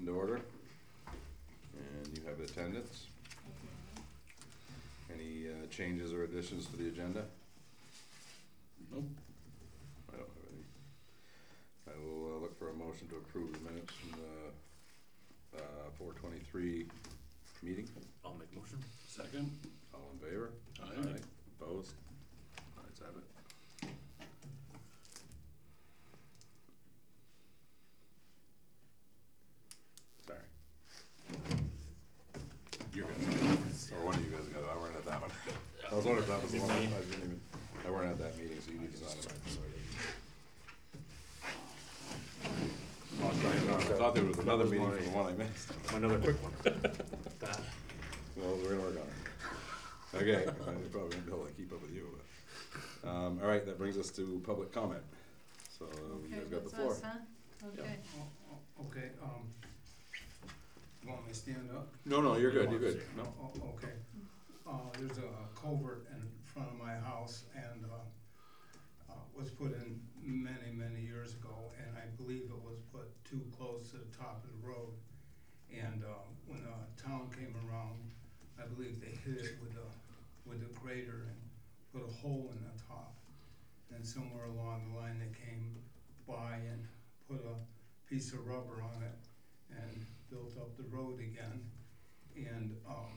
into order. And you have attendance. Any changes or additions to the agenda? Nope. I don't have any. I will look for a motion to approve the minutes from the 4/23 meeting. I'll make motion. Second. All in favor? Aye. Opposed? Ayes have it. Sorry. You're good. Or one of you guys got it. I weren't at that one. I was wondering if that was the one. I weren't at that meeting, so you need to sign it. I thought there was another meeting from the one I missed. Another quick one. Well, we're gonna work on it. Okay, I probably won't be able to keep up with you, but, all right, that brings us to public comment. So, you guys got the floor. That's us, huh? Okay. Okay, you want me to stand up? No, you're good, you're good. No. Okay. There's a culvert in front of my house and, was put in many years ago, and I believe it was put too close to the top of the road. And, when the town came around, I believe they hit it with a grader and put a hole in the top. And somewhere along the line, they came by and put a piece of rubber on it and built up the road again. And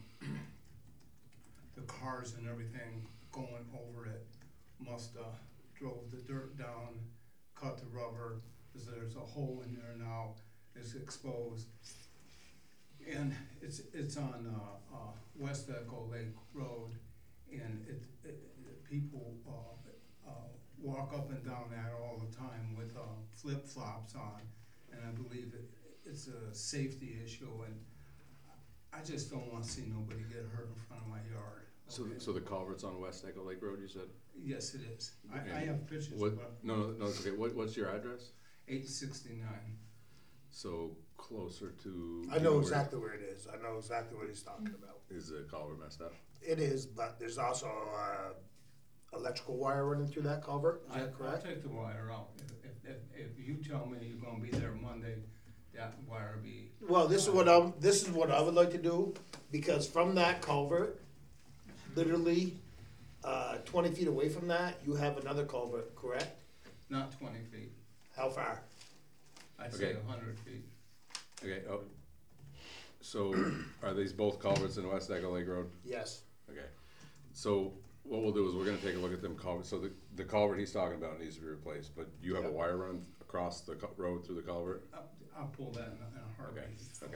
the cars and everything going over it must drove the dirt down, cut the rubber, because there's a hole in there now, it's exposed. And it's on West Echo Lake Road, and people walk up and down that all the time with flip-flops on, and I believe it's a safety issue, and I just don't want to see nobody get hurt in front of my yard. Okay? So the culvert's on West Echo Lake Road, you said? Yes, it is. I have pictures. What? Of it. No, it's okay. What's your address? 869. So closer to. I know exactly where it is. I know exactly what he's talking about. Is the culvert messed up? It is, but there's also electrical wire running through that culvert. Is that I'll correct? take the wire out. If you tell me you're gonna be there Monday, that wire will be. Well, this is what I would like to do, because from that culvert, literally 20 feet away from that, you have another culvert, correct? Not 20 feet. How far? I'd say Okay. 100 feet. Okay. Oh. So are these both culverts in West Echo Lake Road? Yes. Okay. So what we'll do is we're gonna take a look at them culverts. So the culvert he's talking about needs to be replaced, but you have a Yep. wire run across the road through the culvert? I'll pull that in a heartbeat. Okay.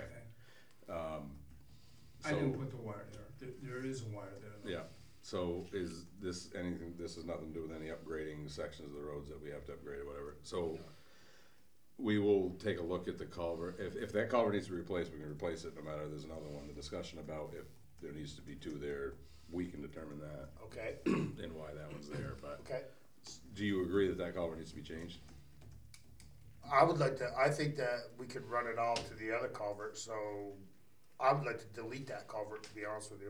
I didn't put the wire there. There is a wire there, though. Yeah. So is this anything? This has nothing to do with any upgrading sections of the roads that we have to upgrade or whatever. So we will take a look at the culvert. If that culvert needs to be replaced, we can replace it no matter. There's another one. The discussion about if there needs to be two there, we can determine that Okay. and why that one's there. But Okay. do you agree that culvert needs to be changed? I would like to. I think that we could run it all to the other culvert. So I would like to delete that culvert. To be honest with you.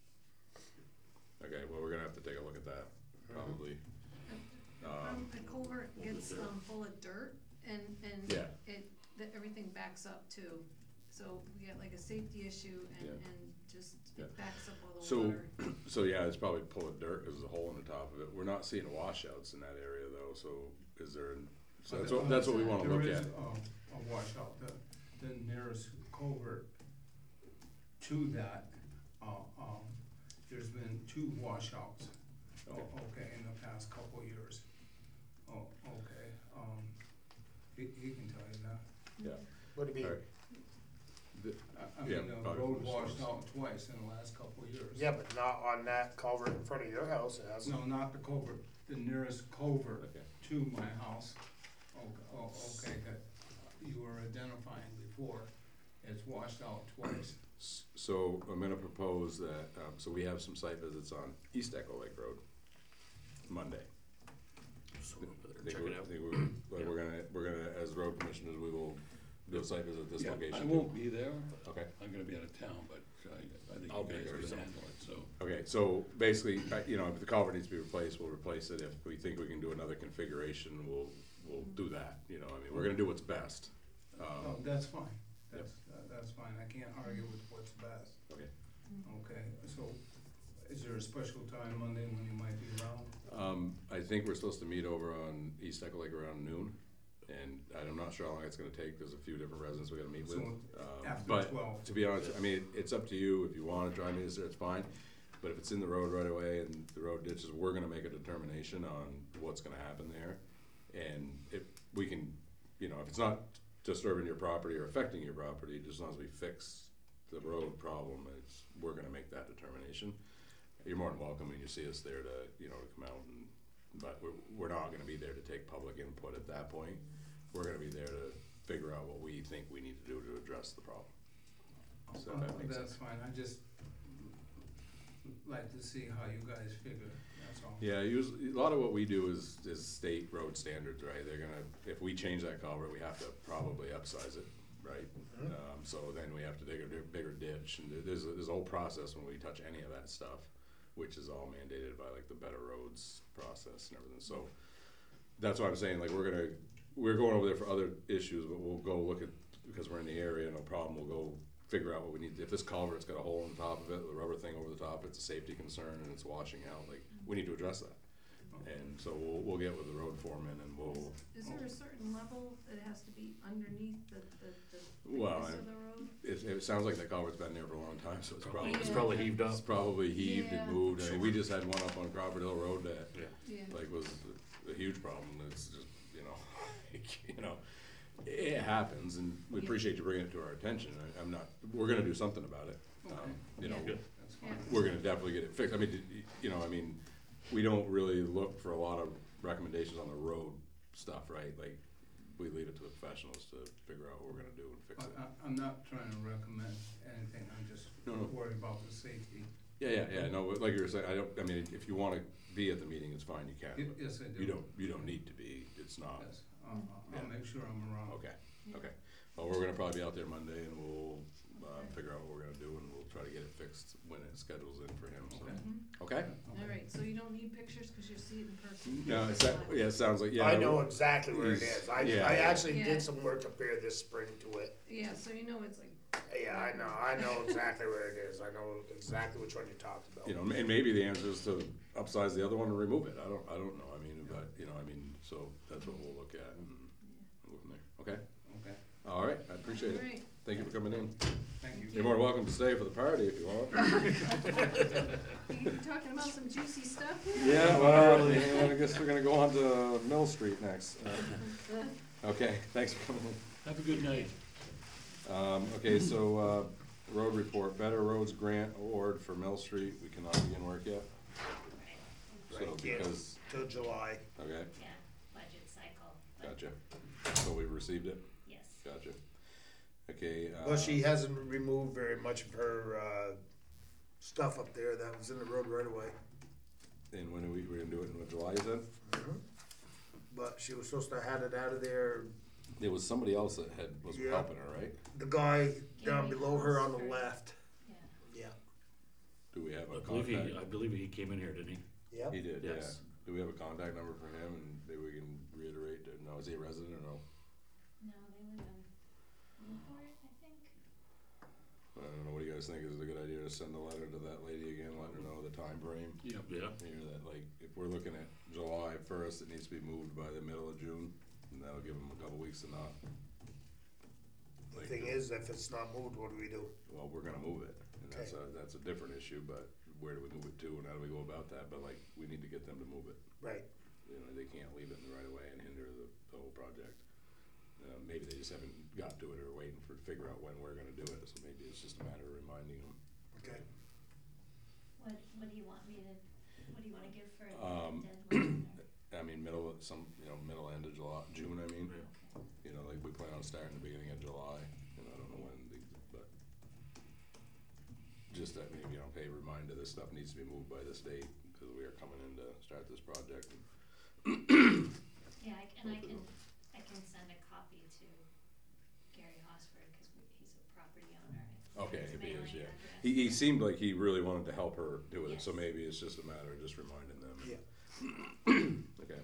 Okay. Well, we're gonna have to take a look at that probably. The culvert gets full of dirt and Yeah. everything backs up too. So we get like a safety issue and just Yeah. it backs up all the So, water. so yeah, it's probably full of dirt because there's a hole in the top of it. We're not seeing washouts in that area though. So is there? So that's what we want to look There at. is a washout. The nearest culvert to that, there's been 2 washouts. Okay. Okay, in the past couple of years. Oh, okay. He can tell you that. Yeah. What do you mean? All right. I Yeah, mean, the probably road from the washed storms. out twice in the last couple of years. Yeah, but not on that culvert in front of your house. It has. No, not the culvert, the nearest culvert Okay. to my house. Okay, that you were identifying before, it's washed out twice. So I'm gonna propose that, so we have some site visits on East Echo Lake Road, Monday. So I check it out. think we're gonna, as road commissioners, we will do a site visit at this Yeah, location. I won't be there. Okay. I'm gonna be out of town, but I think I'll be you there, guys so. can handle it, so. Okay, so basically, if the culvert needs to be replaced, we'll replace it. If we think we can do another configuration, we'll do that, we're gonna do what's best. Oh, that's fine, that's fine, I can't argue with what's best. Okay. Okay, so is there a special time Monday when you might be around? I think we're supposed to meet over on East Echo Lake around noon, and I'm not sure how long it's gonna take, there's a few different residents we gotta meet with. So after But 12. to be honest, I mean, it's up to you, if you wanna try and meet us there, it's fine. But if it's in the road right away and the road ditches, we're gonna make a determination on what's gonna happen there. And if we can, you know, if it's not disturbing your property or affecting your property, just as long as we fix the road problem, we're gonna make that determination. You're more than welcome when you see us there to, you know, to come out and, but we're not gonna be there to take public input at that point. We're gonna be there to figure out what we think we need to do to address the problem. So that makes That's sense. fine, I just like to see how you guys figure, that's all. Yeah, usually, a lot of what we do is state road standards, right? They're gonna, if we change that culvert, we have to probably upsize it, right? So then we have to dig a bigger ditch, and there's a whole process when we touch any of that stuff, which is all mandated by like the Better Roads process and everything, so that's why I'm saying, like, we're going over there for other issues, but we'll go look at, because we're in the area, no problem, we'll go figure out what we need. If this culvert's got a hole on the top of it, the rubber thing over the top, it's a safety concern and it's washing out, like, we need to address that. And so we'll get with the road foreman and we'll, Is there a certain level that it has to be underneath the Well, thickness of the road? it sounds like the culvert's been there for a long time, so it's probably, It's probably heaved up. it's probably heaved Yeah. and moved. I mean, we just had one up on Crawford Hill Road that, Yeah. Yeah. like, was a huge problem. It's just, you know, you know, it happens, and we Yeah. appreciate you bringing it to our attention. We're gonna do something about it. Okay. You know, Yeah. That's Yeah. fine. we're gonna definitely get it fixed. I mean, you know, I mean, we don't really look for a lot of recommendations on the road stuff, right? Like, we leave it to the professionals to figure out what we're gonna do and fix it. I'm not trying to recommend anything, I'm just No, no. worried about the safety. Yeah, no, but like you were saying, I mean, if you wanna be at the meeting, it's fine, you can. but Yes, I do. You don't need to be, it's not. Yes, Yeah. I'll make sure I'm around. Okay, Yeah. okay. Well, we're gonna probably be out there Monday and we'll, figure out what we're gonna do and we'll try to get it fixed when it schedules in for him, so. Okay. Mhm. Okay? All right, so you don't need pictures because you see it in person? No, it sounds like, yeah. I know exactly where it He's- is. I yeah. actually Yeah. did some work up there this spring to it. Yeah, so you know it's like, Yeah, I know exactly where it is. I know exactly which one you're talking about. You know, and maybe the answer is to upsize the other one and remove it. I don't know. I mean, but, you know, I mean, so that's what we'll look at and go from there. Okay? Okay, All right, I appreciate all it. right. Thank you for coming in. thank you. You're more than welcome to stay for the party if you want. You talking about some juicy stuff here? Yeah, well, I guess we're gonna go on to Mill Street next. Okay, thanks for coming in. Have a good night. Okay, so, road report, Better Roads Grant Award for Mill Street, we cannot begin work yet. So, Right, can't because, till July. okay, Yeah, budget cycle. but gotcha. So we received it, Yes. gotcha. Okay, Well, she hasn't removed very much of her, stuff up there that was in the road right away. and when we're gonna do it in July, you said? But she was supposed to have it out of there. There was somebody else that was Yeah. helping her, right? The guy down Gary below her on the Hosford. left. Yeah. Yeah. Do we have a I believe contact? he came in here, didn't he? Yep. He did, yeah. Yes. Do we have a contact number for him, and maybe we can reiterate, no, is he a resident or no? No, they live in Newport, I think. I don't know, what do you guys think, is it a good idea to send a letter to that lady again, letting her know the time frame? Yeah. Here, that like, if we're looking at July first, it needs to be moved by the middle of June, and that'll give them a couple weeks to not. The thing is, if it's not moved, what do we do? Well, we're gonna move it, and that's a different issue, but where do we move it to, and how do we go about that, but like, we need to get them to move it. Right. You know, they can't leave it in the right of way and hinder the whole project. Maybe they just haven't got to it or waiting for, to figure out when we're gonna do it, so maybe it's just a matter of reminding them. Okay. What do you want me to, what do you wanna give for a Um, deadline? I mean, middle end of July, June, I mean. You know, like, we plan on starting the beginning of July, and I don't know when, but just that maybe, okay, reminder, this stuff needs to be moved by this date, because we are coming in to start this project. Yeah, I can send a copy to Gary Hosford, cause he's a property owner. Okay, His if he is, mailing yeah. address. He seemed like he really wanted to help her do it, so Yes. maybe it's just a matter of just reminding them. Yeah. Okay.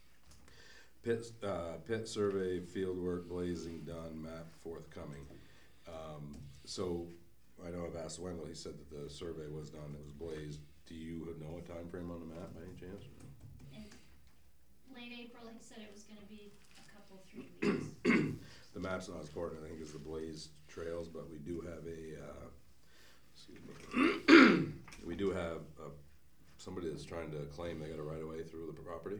Pit survey, field work, blazing done, map forthcoming. So, I know I've asked Wendell, he said that the survey was done, it was blazed. Do you know a time frame on the map by any chance? In late April, he said it was gonna be a couple, 3 weeks. The map's not as important, I think, as the blazed trails, but we do have excuse me, we do have somebody that's trying to claim they got a right of way through the property.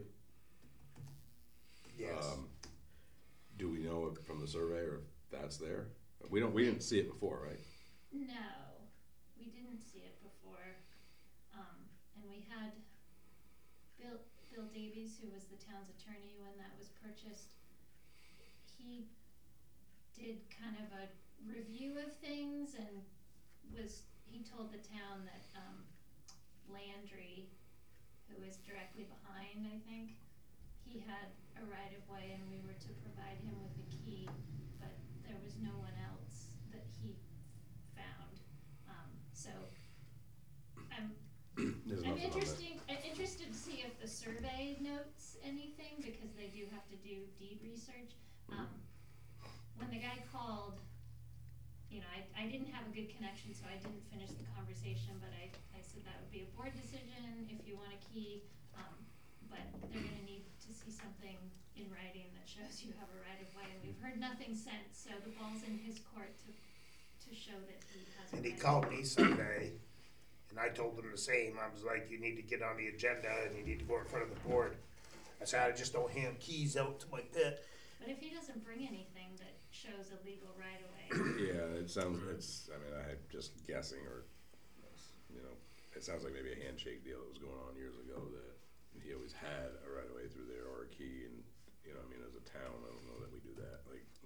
Yes. Do we know if, from the survey, or if that's there? We didn't see it before, right? No, we didn't see it before. And we had Bill Davies, who was the town's attorney when that was purchased. He did kind of a review of things and he told the town that, Landry, who is directly behind, I think, he had a right of way and we were to provide him with a key, but there was no one else that he found. So I'm There's nothing on there. I'm interested to see if the survey notes anything, because they do have to do deed research. When the guy called, I didn't have a good connection, so I didn't finish the conversation, but I said that would be a board decision if you want a key, but they're gonna need to see something in writing that shows you have a right of way, and we've heard nothing since, so the ball's in his court to show that he has a And he right of called way. me Sunday, and I told him the same. I was like, you need to get on the agenda and you need to go in front of the board. I said, I just don't hand keys out to my pit. But if he doesn't bring anything that shows a legal right of way, Yeah, I'm just guessing, or, it sounds like maybe a handshake deal that was going on years ago, that he always had a right of way through there or a key, and, as a town, I don't know that we do that,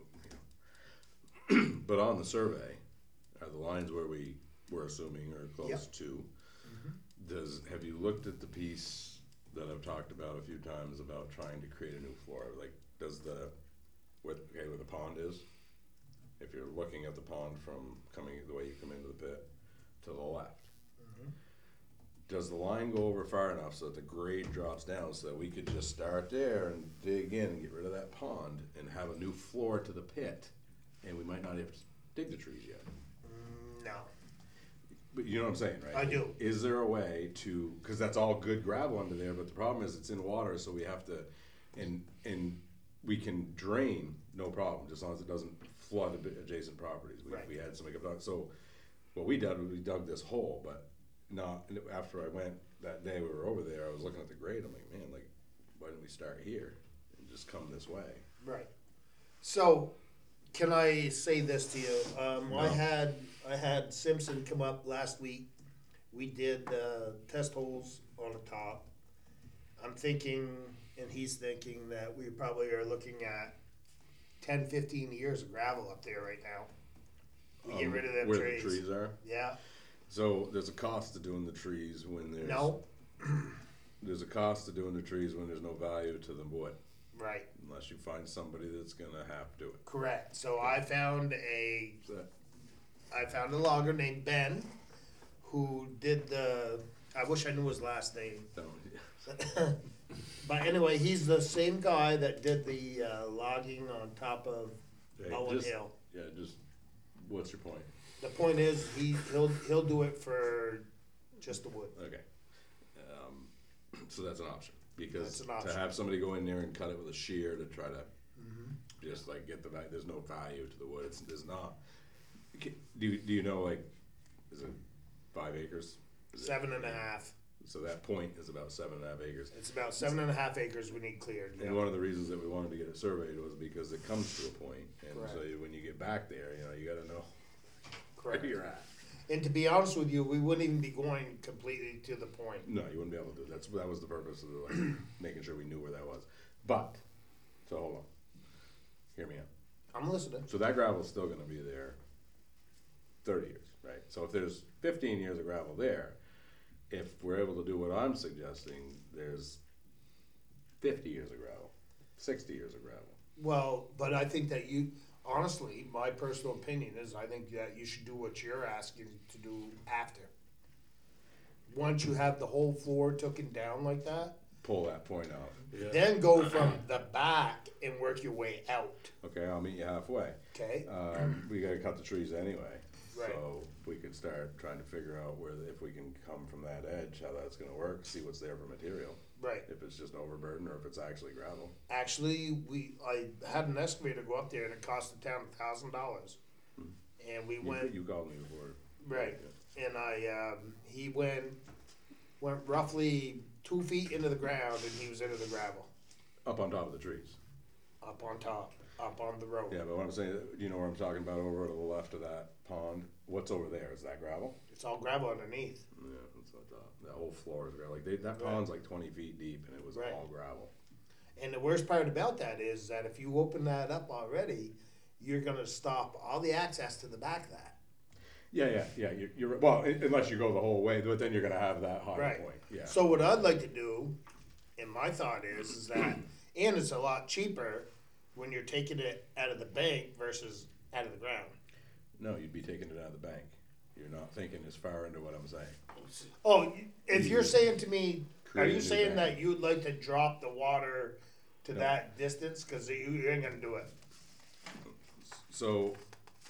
But on the survey, are the lines where we were assuming are close Yep. to? Have you looked at the piece that I've talked about a few times about trying to create a new floor? Like, does where the pond is? If you're looking at the pond from the way you come into the pit, to the left. Does the line go over far enough so that the grade drops down, so that we could just start there and dig in and get rid of that pond and have a new floor to the pit, and we might not have to dig the trees yet? No. But you know what I'm saying, right? I do. Is there a way to, because that's all good gravel under there, but the problem is it's in water, so we have to, and we can drain, no problem, just as long as it doesn't flood adjacent properties. Right. We had somebody come down, so what we did was we dug this hole, but after I went that day we were over there, I was looking at the grade, I'm like, man, why didn't we start here and just come this way? Right. So, can I say this to you? No. I had Simpson come up last week. We did test holes on the top. I'm thinking, and he's thinking, that we probably are looking at 10, 15 years of gravel up there right now. We get rid of them where trees. the trees are. Yeah. So there's a cost to doing the trees when there's No. There's a cost to doing the trees when there's no value to the wood, Right. unless you find somebody that's gonna have to do it. Correct. So I found So a logger named Ben, who did I wish I knew his last name. But anyway, he's the same guy that did the logging on top of Bowen Hill. Yeah, what's your point? The point is, he'll do it for just the wood. Okay. So that's an option, because That's an option. to have somebody go in there and cut it with a shear to try to just get the value, there's no value to the wood. There's not. Do you know, is it 5 acres? Is it- 7.5. So that point is about 7.5 acres. It's about 7.5 acres we need cleared. And one of the reasons that we wanted to get it surveyed was because it comes to a point, and Correct. so when you get back there, you gotta know Correct. where you're at. And to be honest with you, we wouldn't even be going completely to the point. No, you wouldn't be able to do that. That was the purpose of making sure we knew where that was. But, so hold on. Hear me out. I'm listening. So that gravel's still gonna be there 30 years, right? So if there's 15 years of gravel there, if we're able to do what I'm suggesting, there's 50 years of gravel, 60 years of gravel. Well, but I think that honestly, my personal opinion is I think that you should do what you're asking to do after. Once you have the whole floor taken down like that, pull that point out. Yeah. Then go from the back and work your way out, Okay, I'll meet you halfway. okay? We gotta cut the trees anyway. Right. So we could start trying to figure out if we can come from that edge, how that's gonna work, see what's there for material. Right. If it's just overburden or if it's actually gravel. Actually, I had an excavator go up there and it cost the town $1,000. And we went, You called me before. right, and he went roughly 2 feet into the ground and he was into the gravel, Up on top of the trees. up on top, up on the road. Yeah, but what I'm saying, you know where I'm talking about, over to the left of that pond? What's over there? Is that gravel? It's all gravel underneath. Yeah, that's what I thought. That whole floor is gravel. Like that Right. pond's like 20 feet deep and it was Right. all gravel. And the worst part about that is that if you open that up already, you're gonna stop all the access to the back of that. Yeah. You're well, unless you go the whole way, but then you're gonna have that high Right. point. Yeah. So what I'd like to do, and my thought is that, and it's a lot cheaper when you're taking it out of the bank versus out of the ground. No, you'd be taking it out of the bank. You're not thinking as far into what I'm saying. Oh, if you're saying to me, are Create a you new saying bank. that you'd like to drop the water to No. that distance? Cause you ain't gonna do it. So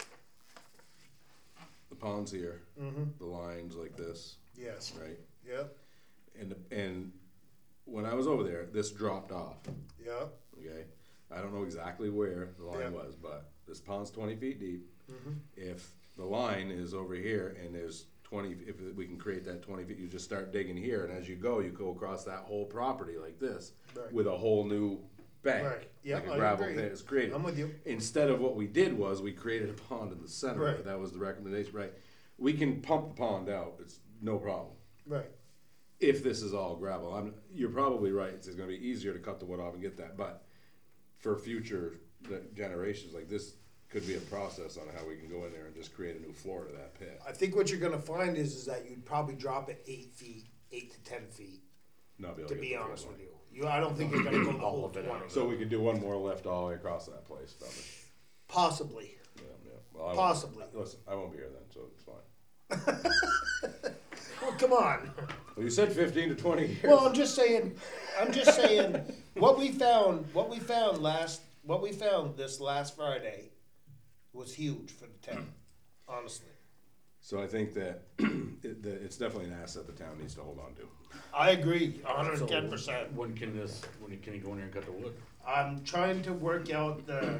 the pond's here, Mm-hmm. the line's like this, Yes. right? Yep. And when I was over there, this dropped off. Yep. Okay, I don't know exactly where the line Yeah. was, but this pond's 20 feet deep. Mm-hmm. If the line is over here and there's 20, if we can create that 20 feet, you just start digging here, and as you go across that whole property like this Right. with a whole new bank, Right. Yeah, like a I gravel agree. pit is created. I'm with you. Instead of what we did was we created a pond in the center. Right. That was the recommendation, right? We can pump the pond out. It's no problem. Right. If this is all gravel, you're probably right. It's going to be easier to cut the wood off and get that. But for future generations, like this could be a process on how we can go in there and just create a new floor to that pit. I think what you're gonna find is that you'd probably drop it 8 feet, 8 to 10 feet, Not be able to to be get the honest full with one. you. I don't think you're gonna go the All whole of it 20. out. So we could do one more left all the way across that place, probably. Possibly. Yeah. Well, I won't- Possibly. Listen, I won't be here then, so it's fine. Well, come on. Well, you said 15 to 20 years. Well, I'm just saying, what we found this last Friday was huge for the town, honestly. So I think that it's definitely an asset the town needs to hold on to. I agree, So 110%. when can he go in there and cut the wood? I'm trying to work out the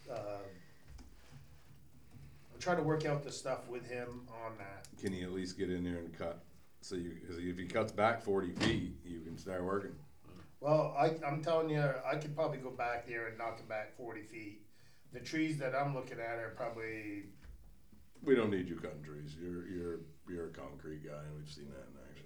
stuff with him on that. Can you at least get in there and cut? So because if he cuts back 40 feet, you can start working. Well, I'm telling you, I could probably go back there and knock it back 40 feet. The trees that I'm looking at are probably, We don't need you cutting trees. You're a concrete guy, and we've seen that in action.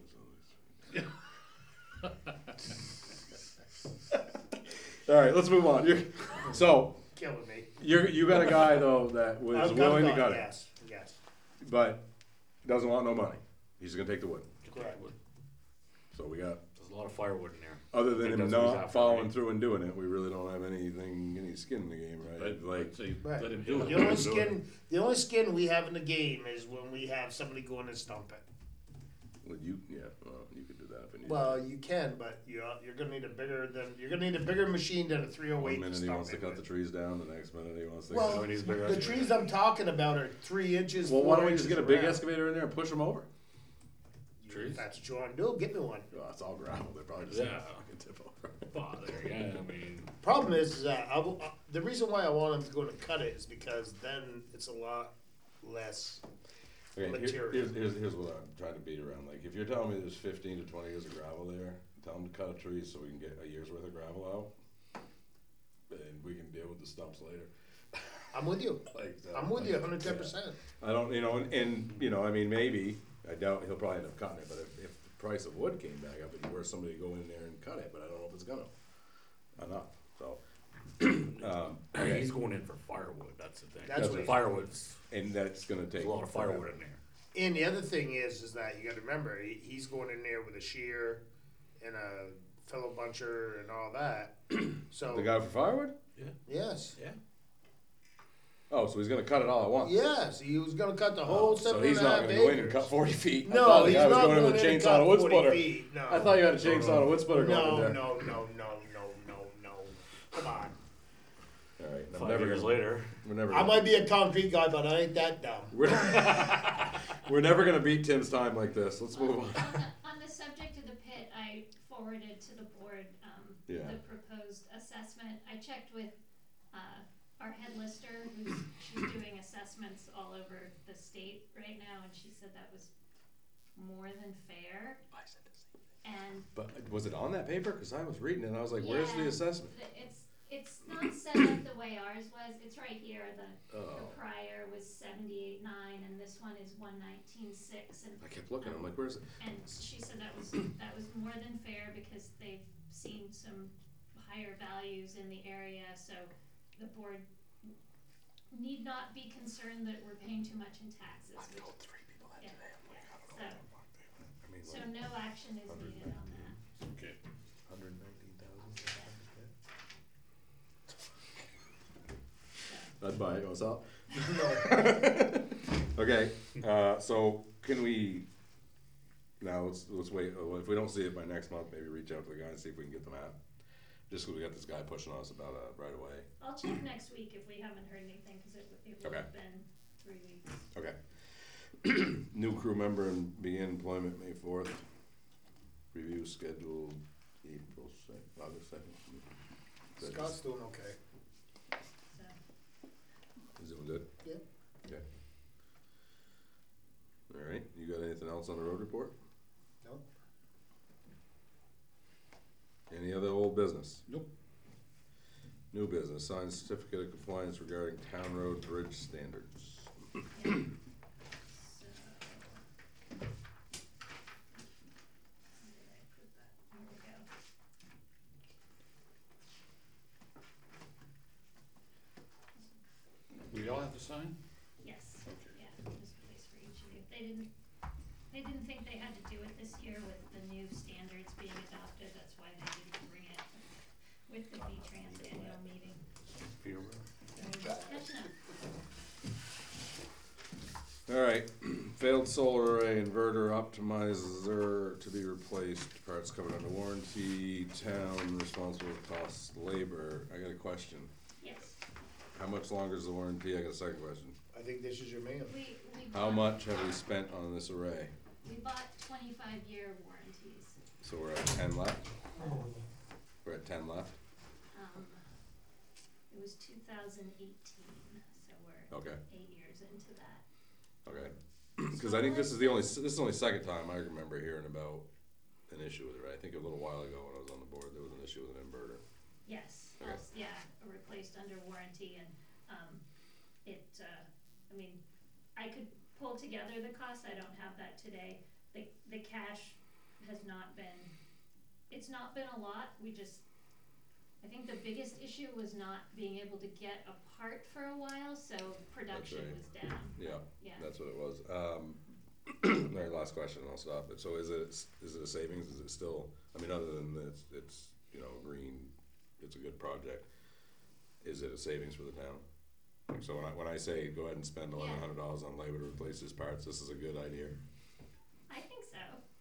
So all right, let's move on. killing me. You got a guy though that was I've got willing a to thought, cut yes, yes. it, but doesn't want no money. He's gonna take the wood. Correct. So we got, There's a lot of firewood in there. other I than think him that's what he's not after, following right? through and doing it, we really don't have any skin in the game, right? Like, say, Right. let him do it. The only skin we have in the game is when we have somebody go in and stump it. well, you could do that if you need. Well, you can, but you're gonna need a bigger machine than a 308 One to minute he stump wants to it cut the with. trees down, the next minute he wants to. Well, When he's bigger the trees I'm talking about are 3 inches. Well, why 4 don't we just inches get a big around. excavator in there and push them over? Trees? If that's what you want to do, get me one. Oh, it's all gravel. They're probably just Yeah. gonna fucking tip over. Father, yeah, I mean, Problem is that the reason why I want him to go and cut it is because then it's a lot less. Okay, Material. here's what I'm trying to beat around. Like, if you're telling me there's 15 to 20 years of gravel there, tell them to cut a tree so we can get a year's worth of gravel out, and we can deal with the stumps later. I'm with you. Like, I'm with you 110%. I don't, I mean, maybe, I doubt he'll probably end up cutting it, but if the price of wood came back up, it'd be worth somebody to go in there and cut it, but I don't know if it's gonna. Enough, so. Okay. he's going in for firewood, that's the thing. That's what he- Firewood's, And that's gonna take. there's a lot of firewood in there. And the other thing is that you got to remember he's going in there with a shear and a fellow buncher and all that. So The guy for firewood? yes, Yeah. Oh, so he's gonna cut it all at once? Yes, he was gonna cut the whole So 7.5 he's not gonna go in and acres. cut 40 feet? I No, thought the he's guy was not going in going with a in and chainsaw and a cut wood 40 splitter. feet, no. I thought you had a chainsaw and a wood splitter going in No, there. no, come on. All right, I'm 5 never years gonna, later. we're never I gonna, might be a concrete guy, but I ain't that dumb. we're never gonna beat Tim's time like this. Let's move on. On the subject of the pit, I forwarded to the board, Yeah. the proposed assessment. I checked with, our head lister, she's doing assessments all over the state right now, and she said that was more than fair. And But was it on that paper? Cause I was reading it and I was like, where's the Yeah. assessment? it's not set up the way ours was. It's right here. The Oh, prior was 78.9, and this one is 119.6, and I kept looking, I'm like, where's it? and she said that was more than fair because they've seen some higher values in the area, so the board need not be concerned that we're paying too much in taxes. I've told 3 people that Yeah, today. I'm like, I don't know so- what the fuck they want. I mean, So like, no action is needed on that. Okay. 119,000. I'd buy it, you wanna sell it? Okay, so can we, now let's wait, if we don't see it by next month, maybe reach out to the guy and see if we can get the map. Just 'cause we got this guy pushing us about right away. I'll check next week if we haven't heard anything, cause it will Okay. have been 3 weeks. Okay. New crew member and begin employment May 4th. Review scheduled April 2nd, August 2nd. Scott's doing okay. So, He's doing good? Yeah. Okay. All right, you got anything else on the road report? No. Any other old business? Nope. New business, signed certificate of compliance regarding town road bridge standards. yeah. So. Where did I put that? Here we go. We all have to sign? Yes, Okay. yeah, there's a place for each of you. They didn't think they had to do it this year with the new standards being adopted, that's why they didn't bring it with the V-Trans annual meeting. Feel So we're just catching up. All right, failed solar array inverter optimizer to be replaced, parts covered under warranty, town responsible for costs, labor. I got a question. Yes, How much longer is the warranty? I got a second question. I think this is your man. we How bought- much have we spent on this array? We bought 25-year warranties. So we're at 10 left? We're at 10 left? It was 2018, so we're Okay, 8 years into that. okay. Cause I think this is the only second time I remember hearing about an issue with it, right? I think a little while ago when I was on the board, there was an issue with an inverter. Yes, Okay. yeah, replaced under warranty, and, I mean, I could pull together the costs, I don't have that today. The cash has not been, it's not been a lot, I think the biggest issue was not being able to get a part for a while, so production right. was down, Yeah, yeah. that's what it was. Alright, last question, and I'll stop it. So is it a savings? Is it still, I mean, other than it's, you know, green, it's a good project. Is it a savings for the town? Like, so when I say go ahead and spend $1,100 on labor to replace these parts, this is a good idea. I think so.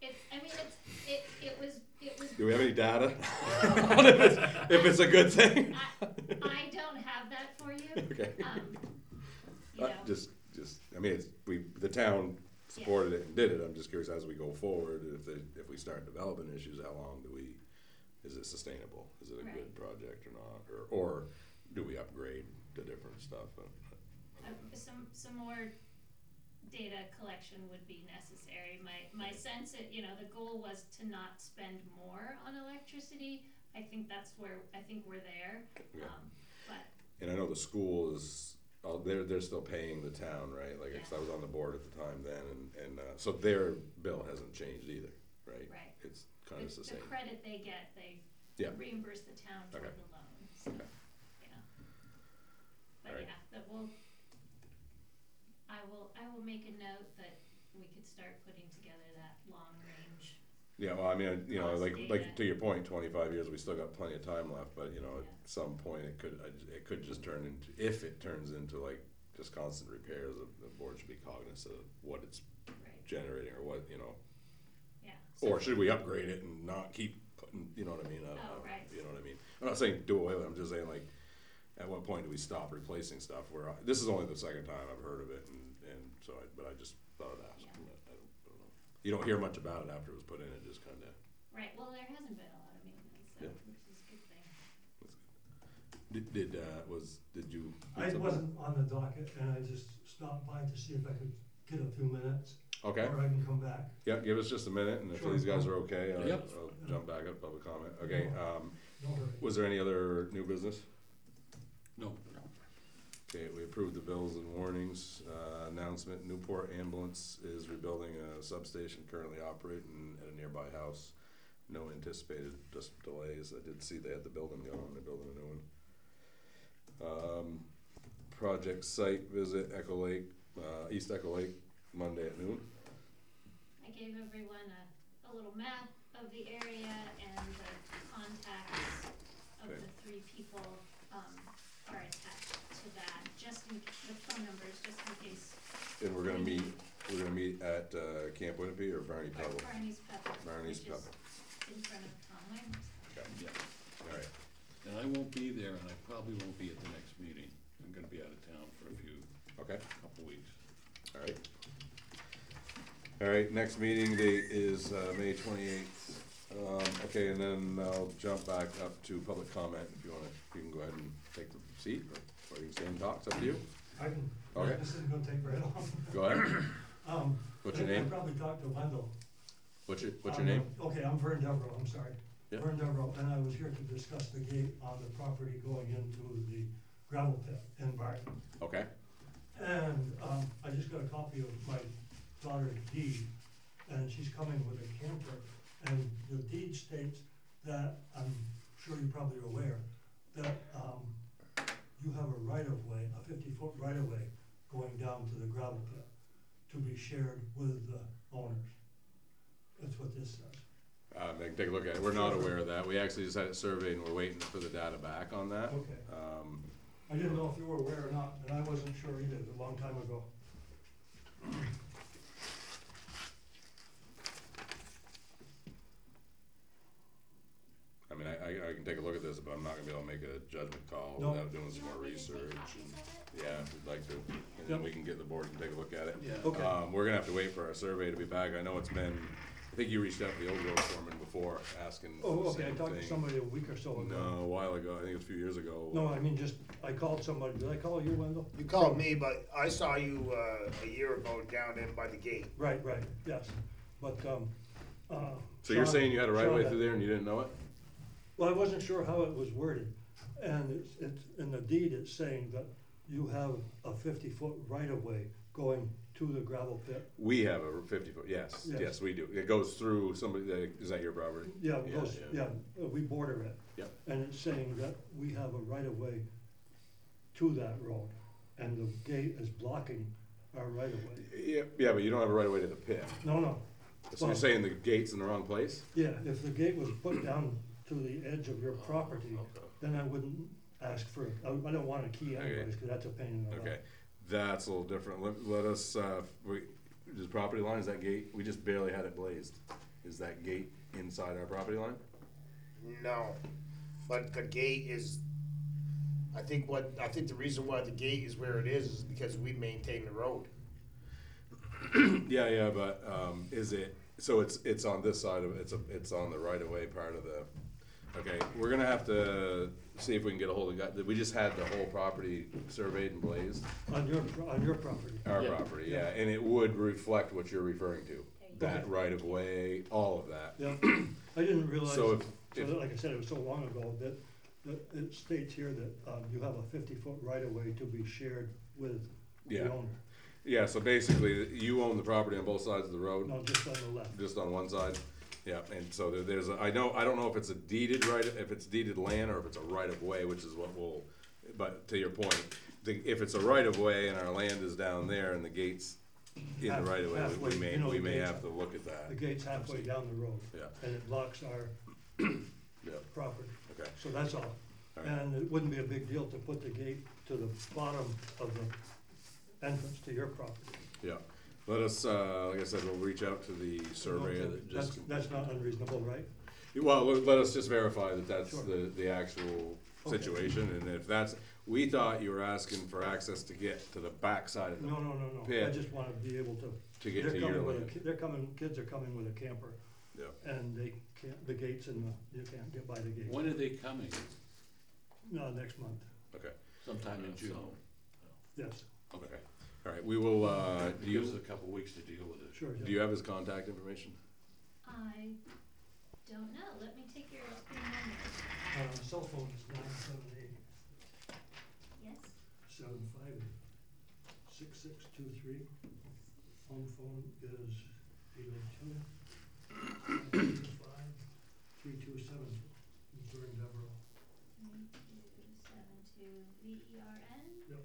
It was. Do we have any data on if it's a good thing? I don't have that for you. Okay. You know, Just, I mean, the town supported it and did it. I'm just curious as we go forward, if we start developing issues, how long is it sustainable? Is it a good Right. project or not? Or do we upgrade to different stuff? some more data collection would be necessary. My sense, the goal was to not spend more on electricity. I think we're there. Yeah. But And I know the school is, they're still paying the town, right? Like, 'cause Yeah. I was on the board at the time then, and so their bill hasn't changed either, right? Right. It's kind of the the same. credit they get, they Yeah. reimburse the town for Okay. the loan. So, Okay. But Alright. yeah, I will make a note that we could start putting together that long range. Yeah, well, I mean, you know, Cost like data. to your point, 25 years, we still got plenty of time left, but you know, Yeah. at some point it could just turn into, if it turns into like just constant repairs, the board should be cognizant of what it's Right, generating or what, you know. yeah. Or should we upgrade it and not keep putting, you know what I mean? Oh, right. You know what I mean? I'm not saying do away with it, I'm just saying like, at what point do we stop replacing stuff where, this is only the second time I've heard of it and so but I just thought I'd ask. Yeah. I don't know. You don't hear much about it after it was put in, it just kinda. Right, well, there hasn't been a lot of maintenance, so, Yeah. which is a good thing. Did you? I wasn't on the docket, and I just stopped by to see if I could get a few minutes, Okay, or I can come back. yeah, give us just a minute, and if Sure. these guys are okay, Yep. I'll jump back up, public comment. Okay, No hurry. was there any other new business? No, Okay, we approved the bills and warnings, announcement, Newport Ambulance is rebuilding a substation currently operating at a nearby house. No anticipated, just delays, I did see they had the building going, they're building a new one. Project site visit, Echo Lake, East Echo Lake, Monday at noon. I gave everyone a little map of the area and the contacts of Okay. the 3 people, are attached to that, just in, the phone numbers, just in case. And we're gonna meet at, Camp Winnipeg or Barney Pebble? Barney's Pepper, Barney's which is Pebble. in front of Tom Lam's. Okay, yeah, alright, and I won't be there, and I probably won't be at the next meeting. I'm gonna be out of town for okay, couple weeks. alright. Alright, next meeting date is, May 28th. Okay, and then I'll jump back up to public comment if you wanna, you can go ahead and take the seat, or you can stay and talk, it's up to you. I can, Okay. this isn't gonna take very long. Go ahead, what's your I name? probably talked to Wendell. What's your name? Okay, I'm Vern Devereaux, I'm sorry. Yeah. Vern Devereaux, and I was here to discuss the gate on the property going into the gravel pit in Barton. Okay, And, I just got a copy of my daughter's deed, and she's coming with a camper. And the deed states that, I'm sure you're probably aware, that, you have a right-of-way, a 50-foot right-of-way going down to the gravel pit to be shared with the owners. That's what this says. I can take a look at it, we're not aware of that, we actually just had it surveyed and we're waiting for the data back on that. Okay. I didn't know if you were aware or not, and I wasn't sure either, a long time ago. I mean, I can take a look at this, but I'm not gonna be able to make a judgment call No. without doing You some more want me to research. take copies and- of it? Yeah, if you'd like to, and then Yep. we can get the board and take a look at it. Yeah. Okay. We're gonna have to wait for our survey to be back, I know it's been, I think you reached out to the old road foreman before, asking Oh, the okay, I same talked to thing. somebody a week or so ago. No, a while ago, I think it was a few years ago. No, I mean, just, I called somebody, did I call you, Wendell? You called me, but I saw you, a year ago down in by the gate. Right, yes, but, So you're Sean- saying you had a right of way Sean through there and you didn't know it? Well, I wasn't sure how it was worded, and it's, in the deed, it's saying that you have a 50-foot right-of-way going to the gravel pit. We have a 50-foot, yes, Yes. yes, we do, it goes through somebody, is that your property? Yeah, it Yeah, goes, yeah. we border it. Yep. And it's saying that we have a right-of-way to that road, and the gate is blocking our right-of-way. Yeah, but you don't have a right of way to the pit. No, So you're Well- saying the gate's in the wrong place? yeah, if the gate was put down to the edge of your property, then I wouldn't ask for, I don't want a key Okay. anyways, because that's a pain in the butt. Okay, that's a little different. Let us, does property line, is that gate, we just barely had it blazed. Is that gate inside our property line? No, but the gate is, I think the reason why the gate is where it is because we maintain the road. Yeah, but, is it, so it's on this side of, it's on the right of way part of the, okay, we're gonna have to see if we can get a hold of, we just had the whole property surveyed and blazed. On your property. Our Yeah. property, yeah, and it would reflect what you're referring to. That Okay. right of way, all of that. Yeah, I didn't realize, So so if- that, like I said, it was so long ago, that it states here that, you have a 50-foot right-of-way to be shared with the Yeah. owner. Yeah, so basically, you own the property on both sides of the road, No, just on the left. just on one side? Yeah, and so there's, I don't know if it's a deeded right, if it's deeded land or if it's a right of way, which is what we'll, but to your point, if it's a right of way and our land is down there and the gate's in the right of way, Halfway, you know, we the may gate's- have to look at that. The gate's halfway down the road, Yeah, and it blocks our yeah, property, okay, so that's all. All right. And it wouldn't be a big deal to put the gate to the bottom of the entrance to your property. Yeah, let us, like I said, we'll reach out to the surveyor that just. That's not unreasonable, right? Well, let us just verify that that's Sure. the actual Okay. situation, and if that's, we thought you were asking for access to get to the backside of the, No, I Pit. just wanna be able to. to get They're to your coming with a land. ki- They're coming, kids are coming with a camper. Yeah. And they can't, the gates and you can't get by the gate. When are they coming? No, next month, Okay, Sometime in June. yes, okay, all right, we will, do Give us you, a couple weeks to deal with it. sure, do yeah. you have his contact information? I don't know, let me take your number. Cell phone is 978-758-6623. Yes? Home phone is 802-525-3272. Missouri Devereaux. 3272 VERN? Yep.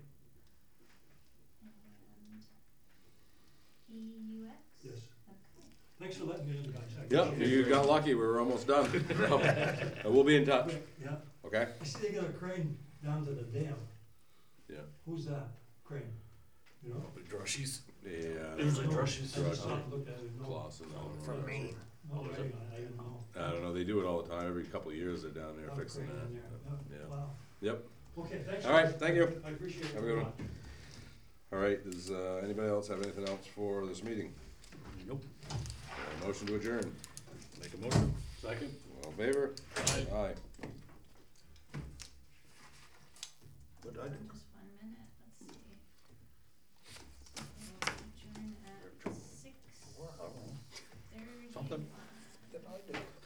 And EUX? Yes. Okay. Thanks for letting me in, guys. I Yep, appreciate you it. got lucky, we were almost done. And we'll be in touch, Yeah, okay? I see they got a crane down to the dam. Yeah. Who's that crane? You know? Drushies. Yeah. Usually No, Drushies. I just Drushy. not looked at it, no. Clausen, I don't know. From Maine. No, I didn't know. I don't know, they do it all the time, every couple of years they're down there Oh, fixing crane in that. there. Yeah. Wow. Yep, Okay, thanks. All right, guys. thank you. I appreciate it. Have a good very one. much. all right, does, anybody else have anything else for this meeting? Nope. Motion to adjourn, Make a motion. Second? all in favor? Aye. Aye. What did I do? Just 1 minute, let's see. So we'll adjourn at 6:31. Something. Did I do?